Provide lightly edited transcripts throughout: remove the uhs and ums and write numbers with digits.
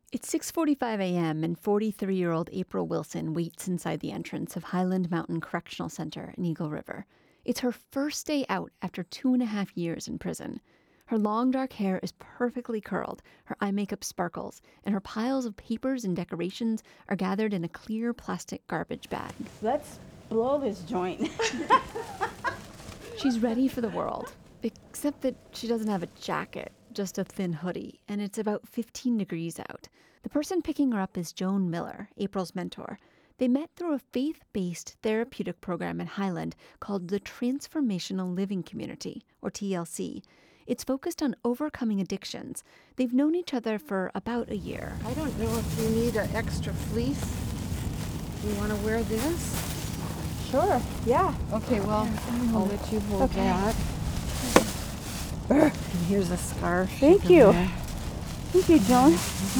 It's 6:45 a.m. and 43-year-old April Wilson waits inside the entrance of Highland Mountain Correctional Center in Eagle River. It's her first day out after 2.5 years in prison. Her long dark hair is perfectly curled, her eye makeup sparkles, and her piles of papers and decorations are gathered in a clear plastic garbage bag. Let's blow this joint. She's ready for the world, except that she doesn't have a jacket, just a thin hoodie, and it's about 15 degrees out. The person picking her up is Joan Miller, April's mentor. They met through a faith-based therapeutic program in Highland called the Transformational Living Community, or TLC. It's focused on overcoming addictions. They've known each other for about a year. I don't know if you need an extra fleece. You want to wear this? Sure, yeah. Okay, well, I'll let you hold that. And here's a scarf. Thank you. Thank you, Joan.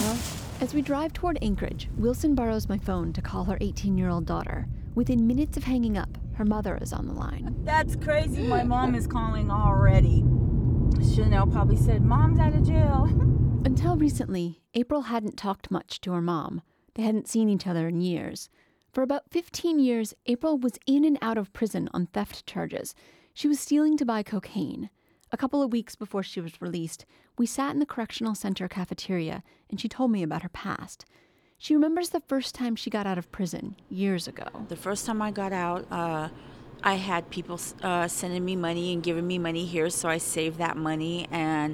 As we drive toward Anchorage, Wilson borrows my phone to call her 18-year-old daughter. Within minutes of hanging up, her mother is on the line. That's crazy. My mom is calling already. Chanel probably said, Mom's out of jail. Until recently, April hadn't talked much to her mom. They hadn't seen each other in years. For about 15 years, April was in and out of prison on theft charges. She was stealing to buy cocaine. A couple of weeks before she was released, we sat in the correctional center cafeteria, and she told me about her past. She remembers the first time she got out of prison, years ago. The first time I got out, I had people sending me money and giving me money here, so I saved that money, and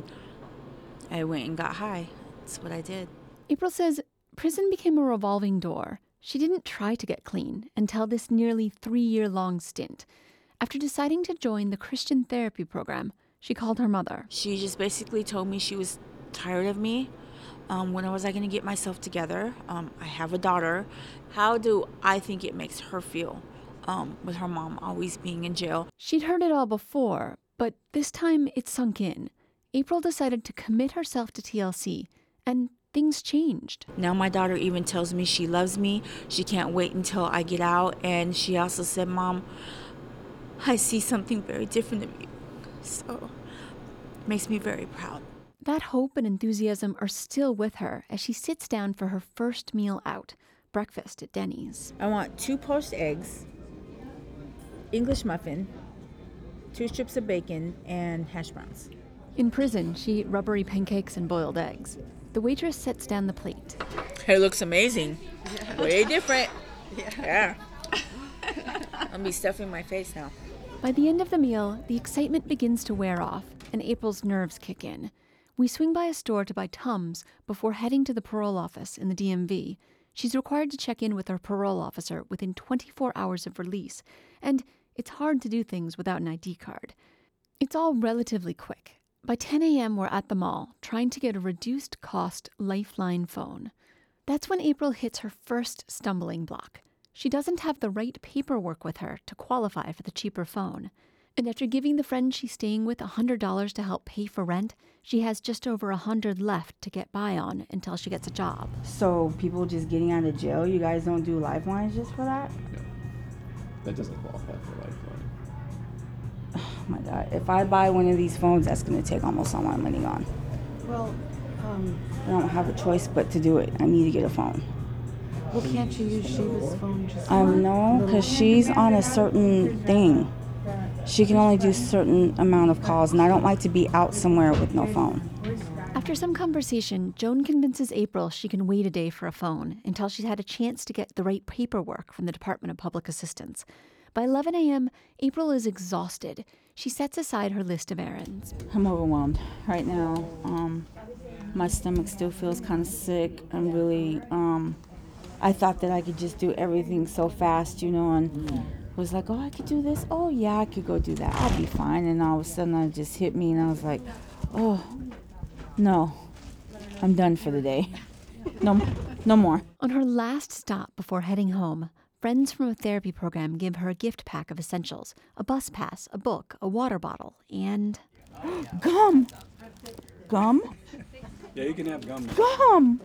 I went and got high. That's what I did. April says prison became a revolving door. She didn't try to get clean until this nearly 3-year-long stint. After deciding to join the Christian therapy program, she called her mother. She just basically told me she was tired of me. When was I going to get myself together? I have a daughter. How do I think it makes her feel with her mom always being in jail? She'd heard it all before, but this time it sunk in. April decided to commit herself to TLC, and things changed. Now my daughter even tells me she loves me. She can't wait until I get out. And she also said, Mom, I see something very different in you. So it makes me very proud. That hope and enthusiasm are still with her as she sits down for her first meal out, breakfast at Denny's. I want 2 poached eggs, English muffin, 2 strips of bacon, and hash browns. In prison, she ate rubbery pancakes and boiled eggs. The waitress sets down the plate. It looks amazing. Yeah. Way different. Yeah. I'll be stuffing my face now. By the end of the meal, the excitement begins to wear off, and April's nerves kick in. We swing by a store to buy Tums before heading to the parole office in the DMV. She's required to check in with her parole officer within 24 hours of release, and it's hard to do things without an ID card. It's all relatively quick. By 10 a.m., we're at the mall, trying to get a reduced-cost Lifeline phone. That's when April hits her first stumbling block. She doesn't have the right paperwork with her to qualify for the cheaper phone. And after giving the friend she's staying with $100 to help pay for rent, she has just over $100 left to get by on until she gets a job. So people just getting out of jail, you guys don't do lifelines just for that? No, that doesn't qualify for Lifeline. Oh my God, if I buy one of these phones, that's going to take almost all my money gone. Well, I don't have a choice but to do it. I need to get a phone. well, can't you use Shiva's phone just No, because she's on a certain thing. She can only do a certain amount of calls, and I don't like to be out somewhere with no phone. After some conversation, Joan convinces April she can wait a day for a phone until she's had a chance to get the right paperwork from the Department of Public Assistance. By 11 a.m., April is exhausted. She sets aside her list of errands. I'm overwhelmed right now. My stomach still feels kind of sick. I'm really, I thought that I could just do everything so fast, and was like, oh, I could do this. Oh, yeah, I could go do that. I'll be fine. And all of a sudden, it just hit me, and I was like, oh, no, I'm done for the day. No more. On her last stop before heading home, friends from a therapy program give her a gift pack of essentials, a bus pass, a book, a water bottle, and... Gum! Gum? Yeah, you can have gum. Gum!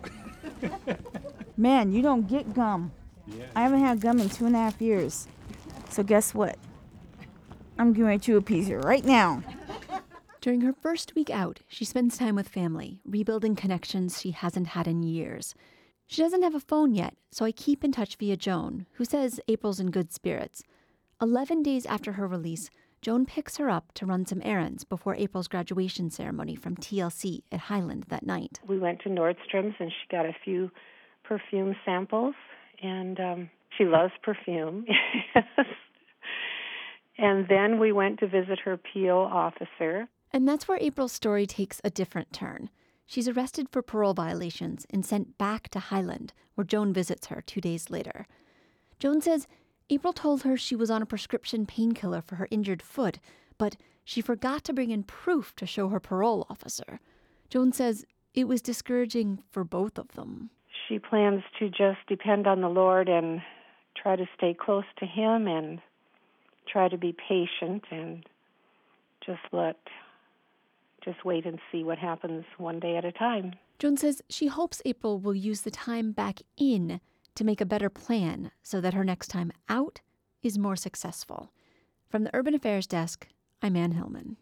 Man, you don't get gum. Yeah. I haven't had gum in 2.5 years. So guess what? I'm giving it to a piece right now. During her first week out, she spends time with family, rebuilding connections she hasn't had in years. She doesn't have a phone yet, so I keep in touch via Joan, who says April's in good spirits. 11 days after her release, Joan picks her up to run some errands before April's graduation ceremony from TLC at Highland that night. We went to Nordstrom's and she got a few perfume samples, and she loves perfume. And then we went to visit her PO officer. And that's where April's story takes a different turn. She's arrested for parole violations and sent back to Highland, where Joan visits her 2 days later. Joan says April told her she was on a prescription painkiller for her injured foot, but she forgot to bring in proof to show her parole officer. Joan says it was discouraging for both of them. She plans to just depend on the Lord and try to stay close to Him and try to be patient and just wait and see what happens one day at a time. Joan says she hopes April will use the time back in to make a better plan so that her next time out is more successful. From the Urban Affairs Desk, I'm Ann Hillman.